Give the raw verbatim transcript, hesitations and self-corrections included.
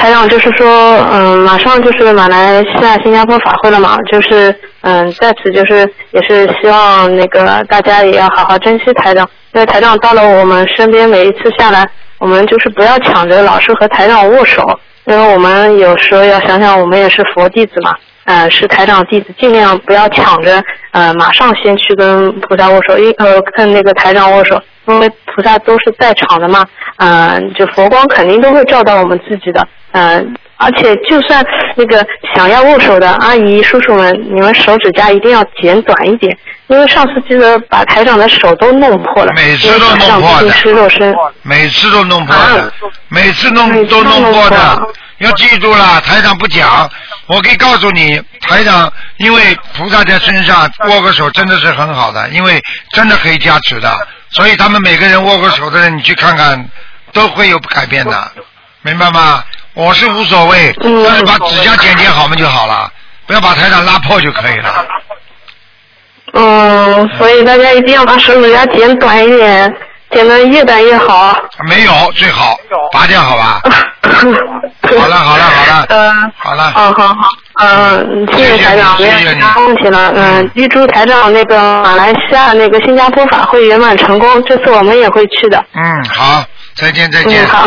台长就是说，嗯，马上就是马来西亚、新加坡法会了嘛，就是嗯，在此就是也是希望那个大家也要好好珍惜台长，因为台长到了我们身边，每一次下来，我们就是不要抢着老是和台长握手，因为我们有时候要想想，我们也是佛弟子嘛，呃，是台长弟子，尽量不要抢着呃马上先去跟菩萨握手，因呃跟那个台长握手，因为菩萨都是在场的嘛，呃，就佛光肯定都会照到我们自己的。呃，而且就算那个想要握手的阿姨叔叔们，你们手指甲一定要剪短一点，因为上次记得把台长的手都弄破了， 每次都弄破的， 是肉身， 每次都弄破的，啊、每次弄都弄破的，要记住了，台长不讲，我可以告诉你，台长因为菩萨在身上握个手真的是很好的，因为真的可以加持的，所以他们每个人握个手的人，你去看看，都会有改变的，明白吗？我是无所谓，但是把指甲剪剪好嘛就好了，不要把台长拉破就可以了。 嗯，所以大家一定要把手指甲剪短一点，剪得越短越好。 没有最好，拔掉好吧？好了好了好了， 嗯， 好了。 嗯，好好，嗯，谢谢台长，没有其他问题了。嗯，预祝台长那个马来西亚那个新加坡法会圆满成功，这次我们也会去的。 嗯，好，再见再见。 嗯，好。